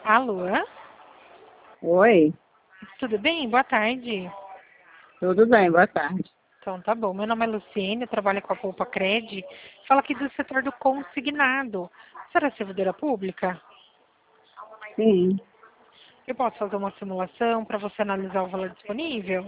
Alô? Oi, Tudo bem? Boa tarde. tudo bem, boa tarde. Então tá bom. Meu nome é Luciene, eu trabalho com a Poupa Cred. Falo aqui do setor do consignado. A senhora é servidora pública? Sim, Eu posso fazer uma simulação para você analisar o valor disponível?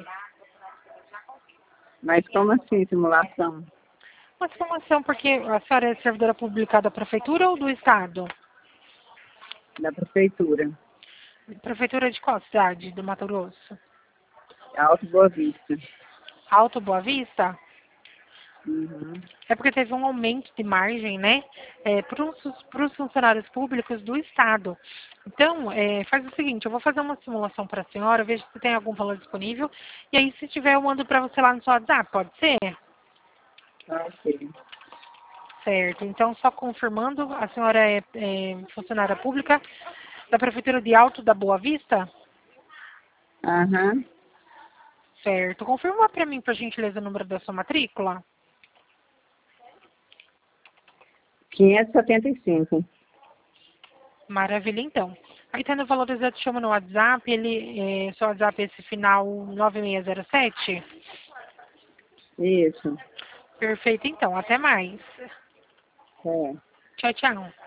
mas como assim simulação Uma simulação porque a senhora é servidora pública da prefeitura ou do estado? da prefeitura? Prefeitura de qual cidade do Mato Grosso? Alto Boa Vista. Alto Boa Vista? Uhum. É porque teve um aumento de margem, né, para os funcionários públicos do Estado. Então, faz o seguinte, eu vou fazer uma simulação para a senhora, vejo se tem algum valor disponível, e aí, se tiver, eu mando para você lá no seu WhatsApp, pode ser? Ok. Certo. Então, só confirmando, a senhora é funcionária pública da Prefeitura de Alto da Boa Vista? Aham. Certo. Confirma para mim, por gentileza, o número da sua matrícula? 575. Maravilha, então. Aí tendo o valor exato, chama no WhatsApp, seu WhatsApp é esse final 9607? Isso. Perfeito, então. Até mais. É. Tchau, tchau.